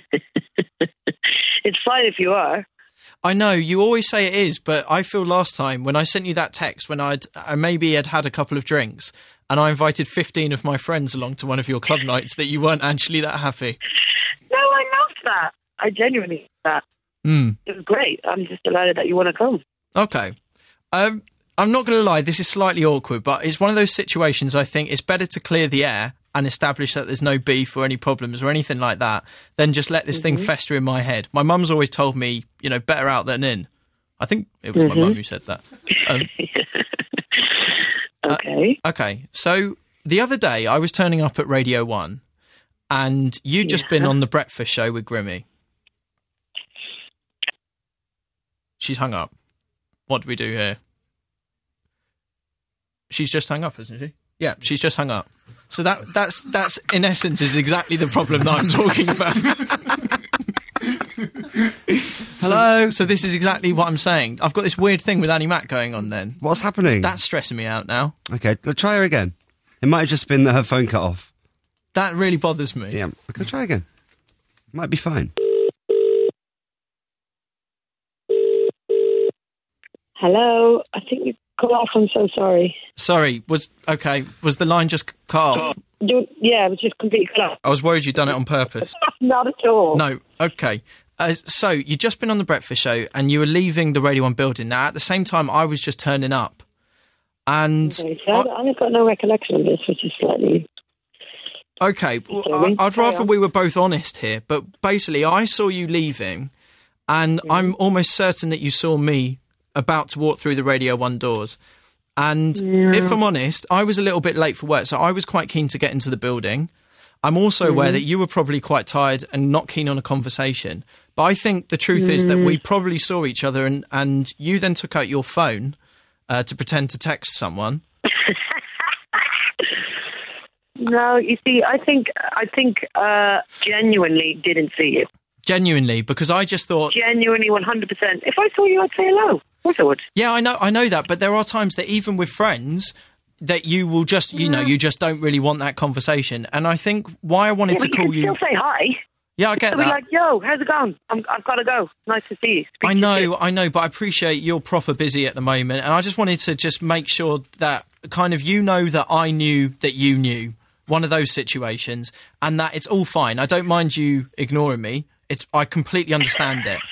It's fine if you are. I know, you always say it is, but I feel last time when I sent you that text when I'd I maybe had had a couple of drinks and I invited fifteen of my friends along to one of your club nights that you weren't actually that happy. No, I loved that. I genuinely loved that. Mm. It was great. I'm just delighted that you want to come. Okay. Um, I'm not going to lie, this is slightly awkward, but it's one of those situations I think it's better to clear the air and establish that there's no beef or any problems or anything like that than just let this Mm-hmm. thing fester in my head. My mum's always told me, you know, better out than in. I think it was Mm-hmm. my mum who said that. Um, okay. Uh, okay. So the other day I was turning up at Radio one and you'd just been Yeah. on the breakfast show with Grimmy. She's hung up. What do we do here? She's just hung up, isn't she? Yeah, she's just hung up. So that that's that's in essence is exactly the problem that I'm talking about. Hello. So, so this is exactly what I'm saying. I've got this weird thing with Annie Mac going on. Then What's happening? that's stressing me out now. Okay, let's try her again. It might have just been that her phone cut off. That really bothers me. Yeah, okay, try again. Might be fine. Hello? I think you cut off. I'm so sorry. Sorry. Was okay. Was the line just cut off? You, yeah, it was just completely cut off. I was worried you'd done it on purpose. Not at all. No. Okay. Uh, so you'd just been on the breakfast show and you were leaving the Radio one building. Now at the same time, I was just turning up, and Okay, so I, I've got no recollection of this, which is slightly... okay, well, I, I'd rather we were both honest here. But basically, I saw you leaving, and I'm almost certain that you saw me about to walk through the Radio one doors. And Yeah. if I'm honest, I was a little bit late for work, so I was quite keen to get into the building. I'm also aware Mhm. that you were probably quite tired and not keen on a conversation. But I think the truth is that we Mm. probably saw each other, and, and you then took out your phone uh, to pretend to text someone. No, you see, I think I think uh, genuinely didn't see you. Genuinely, because I just thought... Genuinely, one hundred percent. If I saw you, I'd say hello. Of course I would. Yeah, I know, I know that, but there are times that even with friends, that you will just, you know, Yeah. you just don't really want that conversation. And I think why I wanted Yeah, to but call you you... can still say hi. Yeah, I get so that. We're like, yo, how's it going? I'm, I've got to go. Nice to see you. Speak I to know, you soon. I know, but I appreciate you're proper busy at the moment, and I just wanted to just make sure that kind of you know that I knew that you knew, one of those situations, and that it's all fine. I don't mind you ignoring me. It's I completely understand it.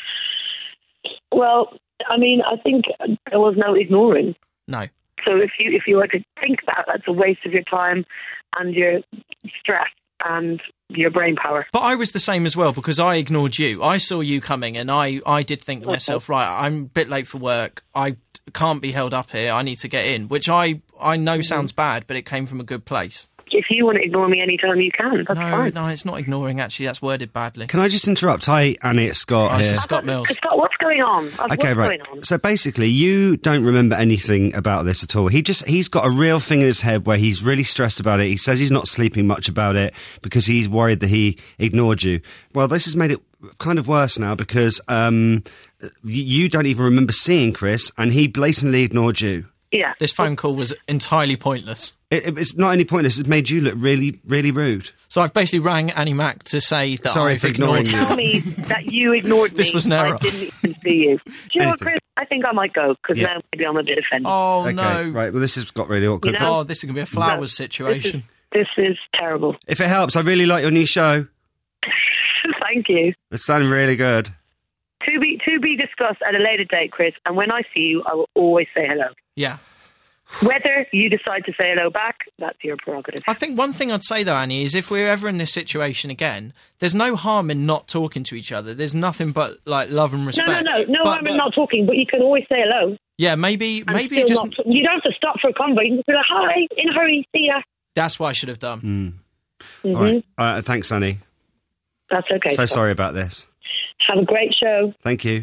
Well, I mean, I think there was no ignoring. No. So if you if you were to think that, that's a waste of your time and your stress and your brain power. But I was the same as well, because I ignored you. I saw you coming, and I, I did think to myself, right, I'm a bit late for work. I can't be held up here. I need to get in, which I, I know sounds bad, but it came from a good place. If you want to ignore me anytime you can, that's no, fine. No, it's not ignoring, actually. That's worded badly. Can I just interrupt? Hi, Annie, it's Scott Oh, here. this is Scott Mills. Scott, what's going on? Okay, what's right. going on? So basically, you don't remember anything about this at all. He just, he's got a real thing in his head where he's really stressed about it. He says he's not sleeping much about it because he's worried that he ignored you. Well, this has made it kind of worse now because um, you, you don't even remember seeing Chris, and he blatantly ignored you. Yeah. This phone call was entirely pointless. It, it, it's not only pointless, it's made you look really, really rude. So I've basically rang Annie Mac to say that Sorry I've for ignoring ignored you. Tell me that you ignored me. This was an error. I didn't even see you. Do you know what, Chris? I think I might go, because Yeah. now maybe I'm a bit offended. Oh, Okay, no. right, well, this has got really awkward. You know? Oh, this is going to be a flowers No, situation. This is, this is terrible. If it helps, I really like your new show. Thank you. It's sounding really good. To be to be discussed at a later date, Chris, and when I see you, I will always say hello. Yeah. Whether you decide to say hello back, that's your prerogative. I think one thing I'd say, though, Annie, is if we're ever in this situation again, there's no harm in not talking to each other. There's nothing but, like, love and respect. No, no, no. No But- harm in not talking, but you can always say hello. Yeah, maybe and maybe still just... not- you don't have to stop for a convo. You can be like, hi, in a hurry, see ya. That's what I should have done. Mm. Mhm. All right. Uh, thanks, Annie. That's okay. So Scott. sorry about this. Have a great show. Thank you.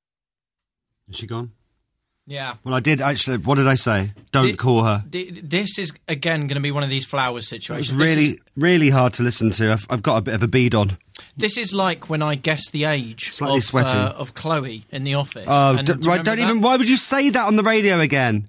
Is she gone? Yeah. Well, I did actually. What did I say? Don't Thi- call her. Th- This is, again, going to be one of these flowers It was situations. This really, is- really hard to listen to. I've, I've got a bit of a bead on. This is like when I guessed the age Slightly of, sweaty. uh, of Chloe in the office. Oh, And d- do you right, remember don't that? even. Why would you say that on the radio again?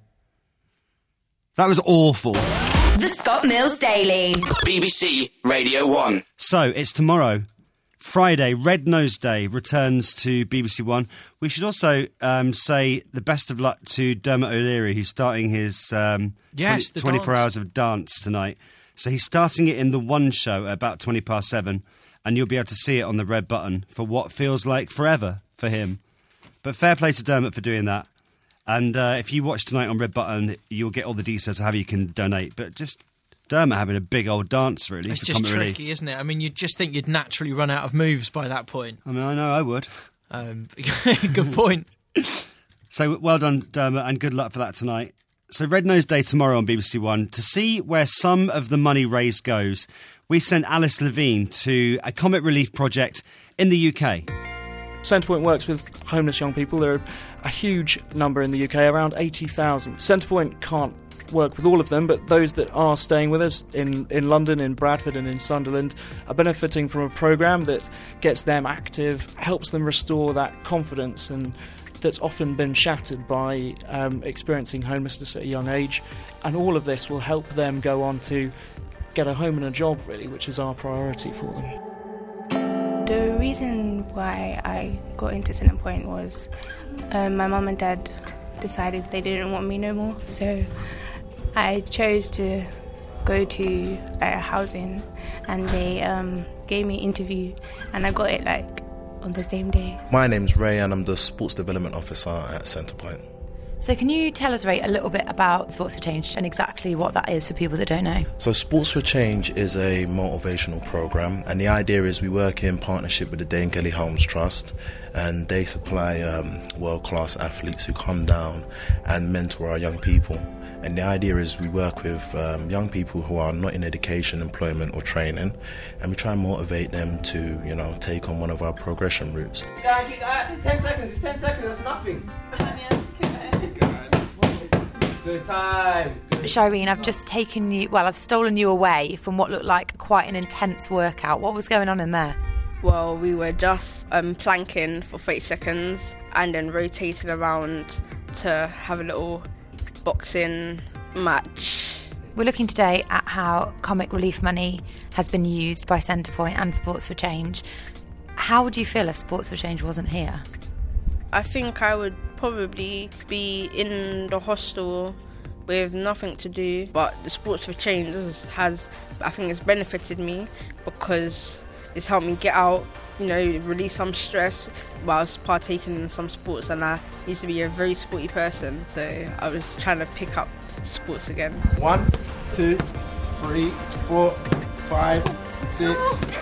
That was awful. The Scott Mills Daily. B B C Radio one. So it's tomorrow, Friday. Red Nose Day returns to B B C One. We should also um, say the best of luck to Dermot O'Leary, who's starting his um, Yes, the twenty-four dance. hours of dance tonight. So he's starting it in the One show at about twenty past seven, and you'll be able to see it on the red button for what feels like forever for him. But fair play to Dermot for doing that. And uh, if you watch tonight on Red Button, you'll get all the details of how you can donate. But just Dermot having a big old dance, really. It's for just Comic Relief. tricky, isn't it? I mean, you'd just think you'd naturally run out of moves by that point. I mean, I know I would. Um, good point. So well done, Dermot, and good luck for that tonight. So Red Nose Day tomorrow on B B C One. To see where some of the money raised goes, we sent Alice Levine to a Comic Relief project in the U K. Centrepoint works with homeless young people. There are a huge number in the U K, around eighty thousand. Centrepoint can't work with all of them, but those that are staying with us in, in London, in Bradford and in Sunderland are benefiting from a programme that gets them active, helps them restore that confidence and that's often been shattered by um, experiencing homelessness at a young age. And all of this will help them go on to get a home and a job, really, which is our priority for them. The reason why I got into Centrepoint was um, my mum and dad decided they didn't want me no more, so I chose to go to uh, housing, and they um, gave me an interview, and I got it like on the same day. My name's Ray, and I'm the Sports Development Officer at Centrepoint. So can you tell us, Ray, a little bit about Sports for Change and exactly what that is for people that don't know? So Sports for Change is a motivational program, and the idea is we work in partnership with the Dane Kelly Holmes Trust, and they supply um, world-class athletes who come down and mentor our young people. And the idea is we work with um, young people who are not in education, employment or training, and we try and motivate them to, you know, take on one of our progression routes. ten seconds, it's ten seconds, that's nothing. Good time. Good. Shireen, I've just taken you, well, I've stolen you away from what looked like quite an intense workout. What was going on in there? Well, we were just um, planking for thirty seconds and then rotating around to have a little boxing match. We're looking today at how comic relief money has been used by Centrepoint and Sports for Change How would you feel if Sports for Change wasn't here? I think I would probably be in the hostel with nothing to do, but the Sports for Change has, I think it's benefited me because it's helped me get out, you know, release some stress whilst partaking in some sports, and I used to be a very sporty person, so I was trying to pick up sports again. One, two, three, four, five, six,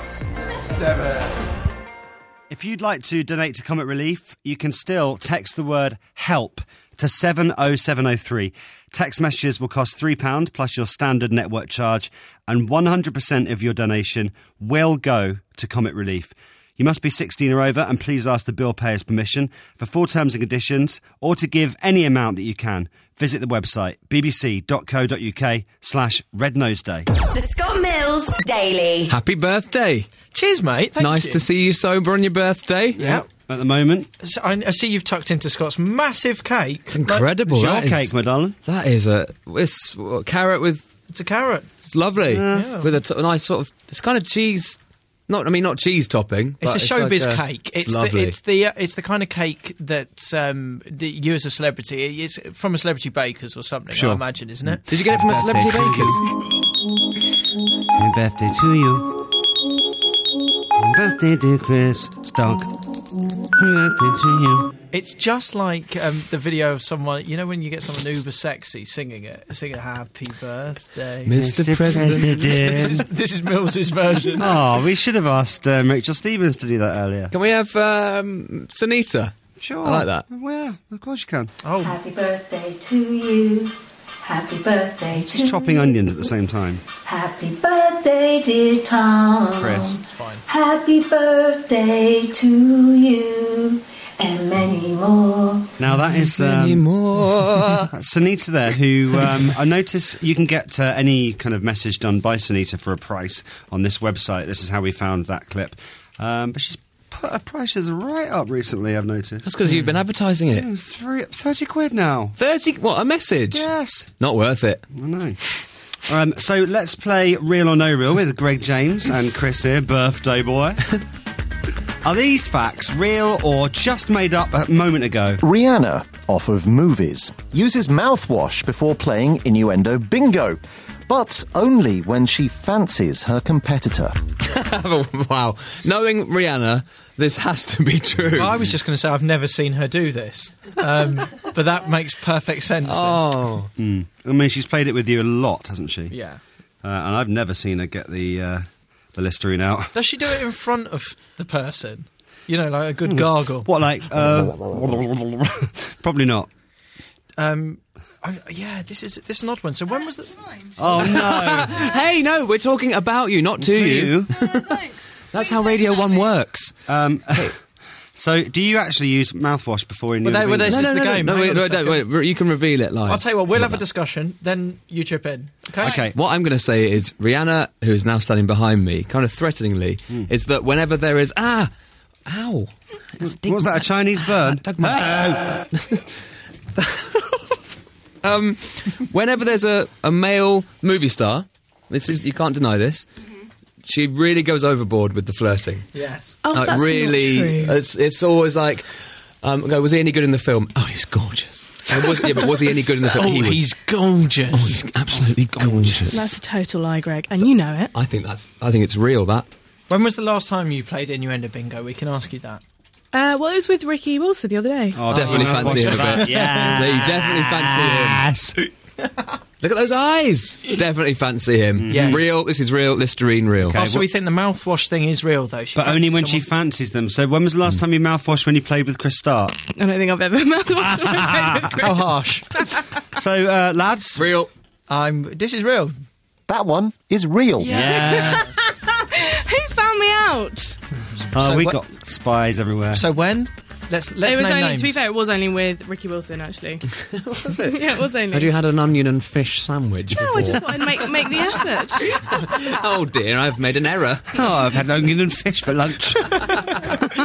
seven. If you'd like to donate to Comet Relief, you can still text the word HELP to seven oh seven oh three. Text messages will cost three pounds plus your standard network charge, and one hundred percent of your donation will go to Comet Relief. You must be sixteen or over, and please ask the bill payer's permission. For full terms and conditions, or to give any amount that you can, visit the website bbc.co.uk slash Red Nose Day. The Scott Mills Daily. Happy birthday. Cheers, mate. Thank nice you. to see you sober on your birthday. Yeah, at the moment. So I, I see you've tucked into Scott's massive cake. It's incredible. It's your that is- cake, my darling. That is a it's what, carrot with. It's a carrot. It's lovely. Yeah. Yeah. With a, t- a nice sort of. It's kind of cheese. Not, I mean, not cheese topping. It's but a showbiz like a- cake. It's, It's the, lovely. it's the uh, it's the kind of cake that um, that you as a celebrity, it's from a celebrity bakers or something. Sure. I imagine, isn't it? Did you get it from a Birthday celebrity to bakers? Happy birthday to you. Happy birthday, dear Chris Stock. Happy birthday to you. It's just like um, the video of someone, you know, when you get someone uber sexy singing it, singing "Happy Birthday, Mister Mister President. this, is, this is Mills's version. Oh, we should have asked um, Rachel Stevens to do that earlier. Can we have um, Sunita? Sure. I like that. Well, yeah, of course you can. Oh, Happy birthday to you. Happy birthday to Just chopping onions at the same time. Happy birthday, dear Tom. Chris. it's fine. Happy birthday to you. And many more. Now that is um, Any more? that's Sunita there, who um, I notice you can get uh, any kind of message done by Sunita for a price on this website. This is how we found that clip. Um, but she's put her prices right up recently, I've noticed. That's because you've been advertising it. It's three, thirty quid now. thirty What, a message? Yes. Not worth it. I know. Um, so let's play Real or No Real with Greg James and Chris here, birthday boy. Are these facts real or just made up a moment ago? Rihanna, off of movies, uses mouthwash before playing innuendo bingo, but only when she fancies her competitor. Wow. Knowing Rihanna, this has to be true. Well, I was just going to say I've never seen her do this, um, but that makes perfect sense. then. Oh. Mm. I mean, she's played it with you a lot, hasn't she? Yeah. Uh, and I've never seen her get the uh, the Listerine out. Does she do it in front of the person? You know, like a good gargle. What, like? Uh, probably not. Um, I, yeah, this is this is an odd one. So when was the? Oh no! Hey, no, we're talking about you, not to, To you. you. That's how Radio One works. Um, so, do you actually use mouthwash before you? Well, they- well, this No, is no, the no, game. no, Hang wait, on a wait, don't, second. wait, you can reveal it live. I'll tell you what. We'll have a Love that. discussion, then you chip in. Okay. Okay. What I'm going to say is Rihanna, who is now standing behind me, kind of threateningly, Mm. is that whenever there is ah, ow, What was that? A Chinese bird? um, whenever there's a, a male movie star, this is you can't deny this. She really goes overboard with the flirting. Yes. Oh, like that's really, not true. it's it's always like, um, go, was he any good in the film? Oh, he's gorgeous. And was, yeah, but was he any good in the film? Oh, he was, he's gorgeous. Oh, he's absolutely gorgeous. That's a total lie, Greg, and you know it. I think that's. I think it's real. That. When was the last time you played Innuendo Bingo? We can ask you that. Uh, well, it was with Ricky Wilson the other day. Oh, Definitely yeah, fancy him a watch bit. that. Yeah, you definitely fancy him. Look at those eyes. Definitely fancy him. Yes. Real. This is real. Listerine real. Oh, so we think the mouthwash thing is real, though. She But only fancies when she someone- fancies them. So, when was the last time you mouthwashed when you played with Chris Stark? I don't think I've ever mouthwashed my favourite How harsh. So, uh, lads, Real. I'm. This is real. That one is real. yeah. Who found me out? Oh, So we what- got spies everywhere. So when? Let's let's it was name only, names. to be fair, it was only with Ricky Wilson, actually. Was it? Yeah, it was only. Had you had an onion and fish sandwich no, before? I just thought I'd make, make the effort. Oh dear, I've made an error. Oh, I've had onion and fish for lunch.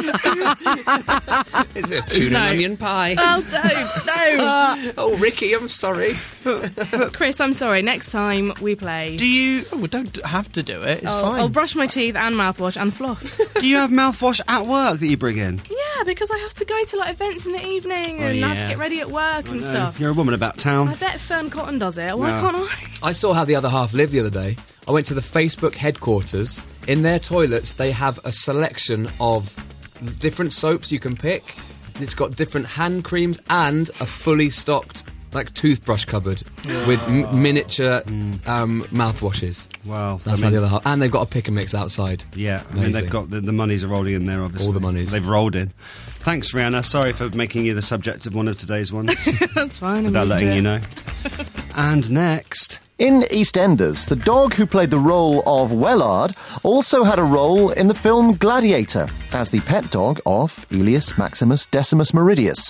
It's a tuna No. onion pie. Oh, don't. No. Oh, Ricky, I'm sorry. Chris, I'm sorry. Next time we play. Do you? Oh, we don't have to do it. It's I'll, fine. I'll brush my teeth and mouthwash and floss. Do you have mouthwash at work that you bring in? Yeah, because I have to go to like events in the evening Oh, and I have yeah. to get ready at work and No, stuff. You're a woman about town. I bet Fern Cotton does it. Why No. can't I? I saw how the other half lived the other day. I went to the Facebook headquarters. In their toilets, they have a selection of different soaps you can pick. It's got different hand creams and a fully stocked, like, toothbrush cupboard with m- miniature um, mouthwashes. Wow. That's I how mean- the other half. And they've got a pick and mix outside. Yeah, I mean, Amazing. they've got the, the monies are rolling in there, obviously. All the monies. They've rolled in. Thanks, Rihanna. Sorry for making you the subject of one of today's ones. That's fine. I'm Without used to letting it. you know. And next. In EastEnders, the dog who played the role of Wellard also had a role in the film Gladiator as the pet dog of Aelius Maximus Decimus Meridius.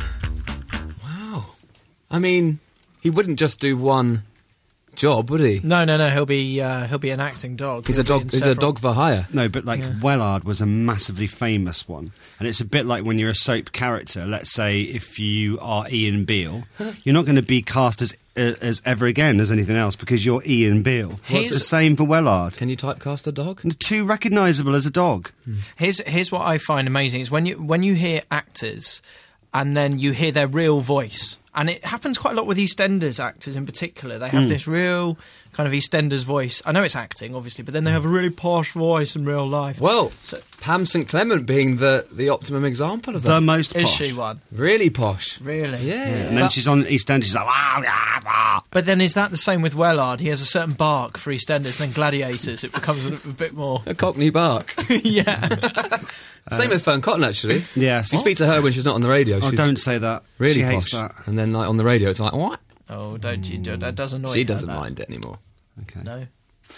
Wow. I mean, he wouldn't just do one job, would he? No, no, no. He'll be uh, he'll be an acting dog. He's a He'll be dog. in He's a several- dog for hire. No, but like Wellard was a massively famous one, and it's a bit like when you're a soap character. Let's say if you are Ian Beale, you're not going to be cast as uh, as ever again as anything else because you're Ian Beale. It's He's- the same for Wellard. Can you typecast a dog? Too recognisable as a dog. Here's here's what I find amazing is when you when you hear actors and then you hear their real voice. And it happens quite a lot with EastEnders actors in particular. They have Mm. this real kind of EastEnders voice. I know it's acting, obviously, but then they have a really posh voice in real life. Well, So- Pam Saint Clement being the, the optimum example of that. The most Is posh. she one? Really posh. Really? Yeah. And then she's on EastEnders, she's like, "Wow, yeah, wow." But then is that the same with Wellard? He has a certain bark for EastEnders, then Gladiators, it becomes a, a bit more... A Cockney bark. yeah. Same with Fern Cotton, actually. Yes. You speak to her when she's not on the radio. Oh, She's don't say that. really She posh. hates that. And then like, on the radio, it's like, what? Oh, don't you do it. That does annoy She her, doesn't that. mind it anymore. Okay. No.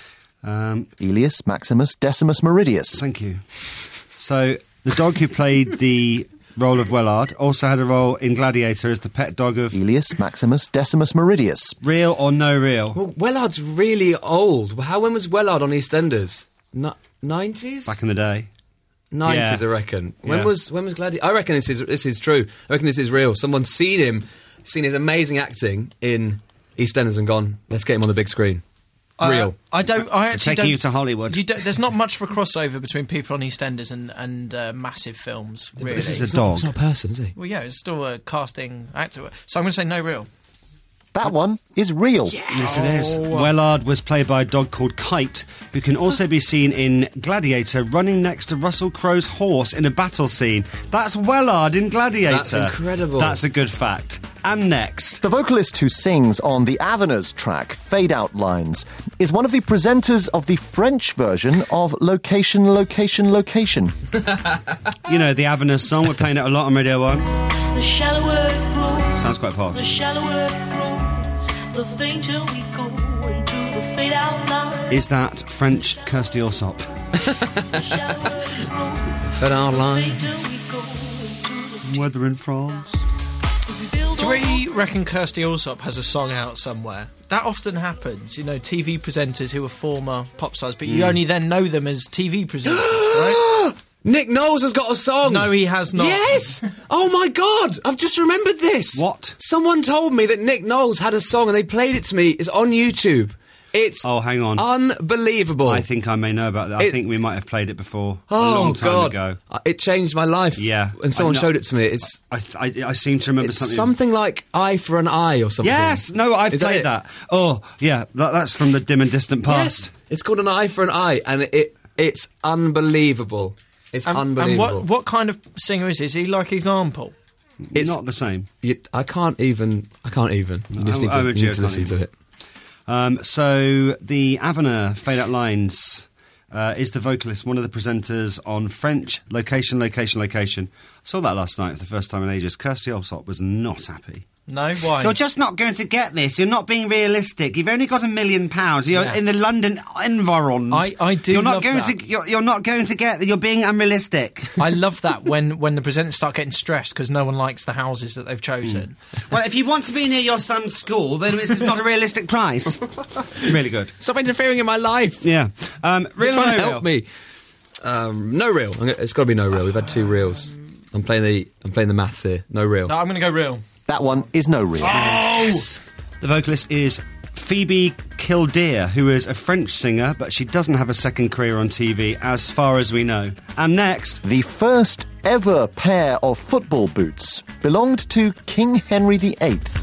Um, Aelius Maximus Decimus Meridius. Thank you. So, the dog who played the role of Wellard also had a role in Gladiator as the pet dog of... Aelius Maximus Decimus Meridius. Real or no real? Well, Wellard's really old. How when was Wellard on EastEnders? No, nineties? Back in the day. Nineties, Yeah. I reckon. When Yeah. was when was Gladi? I reckon this is this is true. I reckon this is real. Someone's seen him, seen his amazing acting in EastEnders, and gone, let's get him on the big screen. Real. Uh, I don't. I actually Taking don't, you to Hollywood. You don't, there's not much of a crossover between people on EastEnders and and uh, massive films. Really. This is a He's not, dog. he's not a person, is he? Well, yeah, it's still a casting actor. So I'm going to say no real. That one is real. Yes, it is. Wellard was played by a dog called Kite, who can also be seen in Gladiator running next to Russell Crowe's horse in a battle scene. That's Wellard in Gladiator. That's incredible. That's a good fact. And next. The vocalist who sings on the Aveners track, Fade Out Lines, is one of the presenters of the French version of Location, Location, Location. You know, the Aveners song, we're playing it a lot on Radio one. The shallower it grows, Sounds quite the posh. shallower it grows, the fainter we go into the fade out line. Is that French Kirsty Allsop? The shallower it grows, Fed our the lines. fainter we go into the Weather in France. Do we reckon Kirsty Allsop has a song out somewhere? That often happens. You know, T V presenters who are former pop stars, but you Mm. only then know them as T V presenters, right? Nick Knowles has got a song. No, he has not. Yes. Oh my God! I've just remembered this. What? Someone told me that Nick Knowles had a song, and they played it to me. It's on YouTube. It's Oh, hang on. unbelievable. I think I may know about that. I It- think we might have played it before. oh a long time God! ago. Uh, It changed my life. Yeah. and someone I know- showed it to me. It's I, I, I seem to remember it's something. something like "Eye for an Eye" or something. Yes, no, I've Is that played it? that, Oh, yeah, that, that's from the dim and distant past. Yes, it's called "An Eye for an Eye," and it it's unbelievable. It's And, and unbelievable. what what kind of singer is he? Is he like Example? It's Not the same. You, I can't even. I can't even. You just I- need to, I you would need joke, to can't listen even. to it. Um, so the Avener Fade Out Lines uh, is the vocalist, one of the presenters on French Location, Location, Location. I saw that last night for the first time in ages. Kirsty Allsop was not happy. No, why? You're just not going to get this. You're not being realistic. You've only got a million pounds. You're Yeah. in the London environs. I- I do You're not love going that. to. You're, you're not going to get. You're being unrealistic. I love that when, when the presenters start getting stressed because no one likes the houses that they've chosen. Well, if you want to be near your son's school, then this is not a realistic price. Really good. Stop interfering in my life. Yeah. Um, real You're trying or to no help real? me. Um, no real. I'm gonna- It's got to be no real. We've had two reels. I'm playing the I'm playing the maths here. No real. No, I'm going to go real. That one is no real. Yes. The vocalist is Phoebe Kildare, who is a French singer, but she doesn't have a second career on T V, as far as we know. And next, The first ever pair of football boots belonged to King Henry the Eighth.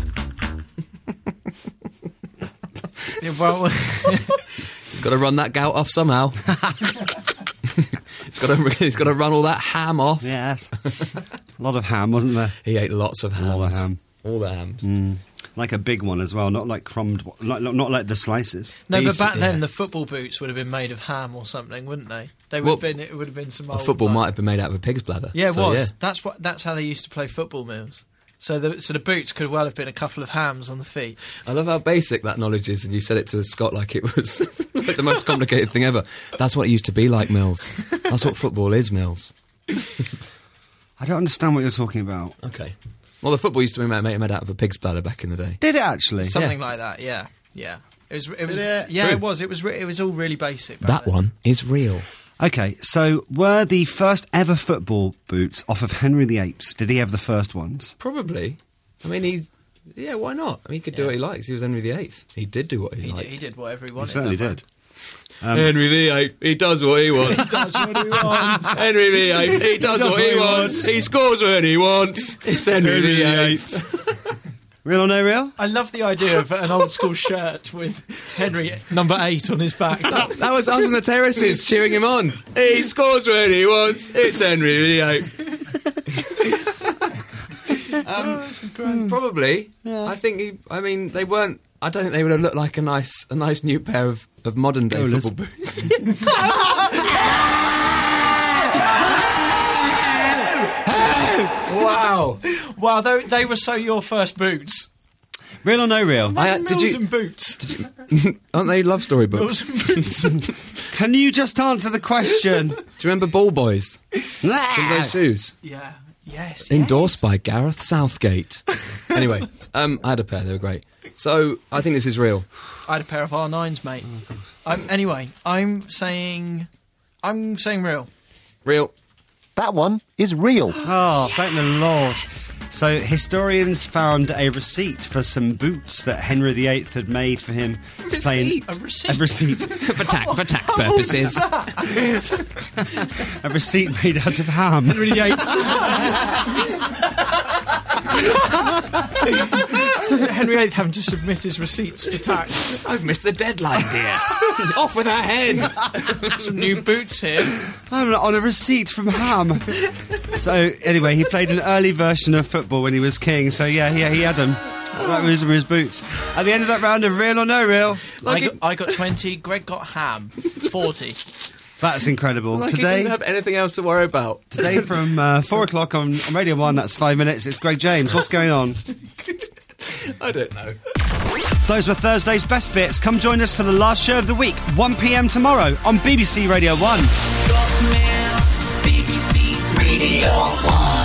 Yeah, well, He's got to run that gout off somehow. he's got to he's got to run all that ham off. yes, a lot of ham, wasn't there? He ate lots of hams. A lot of ham. All the hams. Mm. Like a big one as well, not like crumbed, not, not like the slices. no, They but used to- back then yeah. the football boots would have been made of ham or something, wouldn't they? They would Well, have been. It would have been some A old. football like- might have been made out of a pig's bladder. Yeah, it so, was. yeah. That's what. That's how they used to play football moves. So the so the boots could well have been a couple of hams on the feet. I love how basic that knowledge is, and you said it to Scott like it was like the most complicated thing ever. That's what it used to be like, Mills. That's what football is, Mills. I don't understand what you're talking about. Okay. Well, the football used to be made, made out of a pig's bladder back in the day. Did it actually? Something like that. Yeah, yeah. It was. It was. it? Yeah, True. it was. It was. Re- it was all really basic. back That then. one is real. Okay, so were the first ever football boots off of Henry the Eighth? Did he have the first ones? Probably. I mean, he's... Yeah, why not? I mean, he could do Yeah. what he likes. He was Henry the Eighth. He did do what he, He liked. did, he did whatever he He wanted. certainly that man. did. Um, Henry the Eighth, he does what he wants. He does what he wants. Henry the Eighth, he does, what he wants. He scores when he wants. It's Henry the Eighth. Real or no real? I love the idea of an old school shirt with Henry number eight on his back. That was us on the terraces cheering him on. He scores when he wants. It's Henry the Eighth. um, probably. I think he. I mean, they weren't. I don't think they would have looked like a nice, a nice new pair of, of modern day Rollers. football boots. Wow! Wow, they, they were so your first boots. Real or no real? I, uh, Mills did you? and boots. Aren't they love story books? Mills and boots. Can you just answer the question? Do you remember Ball Boys? Remember those shoes? yeah. Yes. Endorsed by Gareth Southgate. Anyway, um, I had a pair. They were great. So I think this is real. I had a pair of R nines, mate. Um, anyway, I'm saying, I'm saying real. Real. That one is real. Oh, thank the Lord. So, historians found a receipt for some boots that Henry the Eighth had made for him to play in. A receipt. A receipt. for, tax, for tax purposes. A receipt made out of ham. Henry the Eighth. Henry the Eighth having to submit his receipts for tax. I've missed the deadline, dear. Off with her head. Some new boots here. I'm on a receipt from ham. So, anyway, he played an early version of football when he was king. So, yeah, yeah, he had them. That was his boots. At the end of that round of real or no real, I got, I got twenty, Greg got ham. forty. that's incredible. Like he Today, didn't have anything else to worry about. today from uh, four o'clock on, on Radio One. That's five minutes. It's Greg James. What's going on? I don't know. Those were Thursday's best bits. Come join us for the last show of the week, one p.m. tomorrow on B B C Radio One. Scott Mills, B B C Radio one.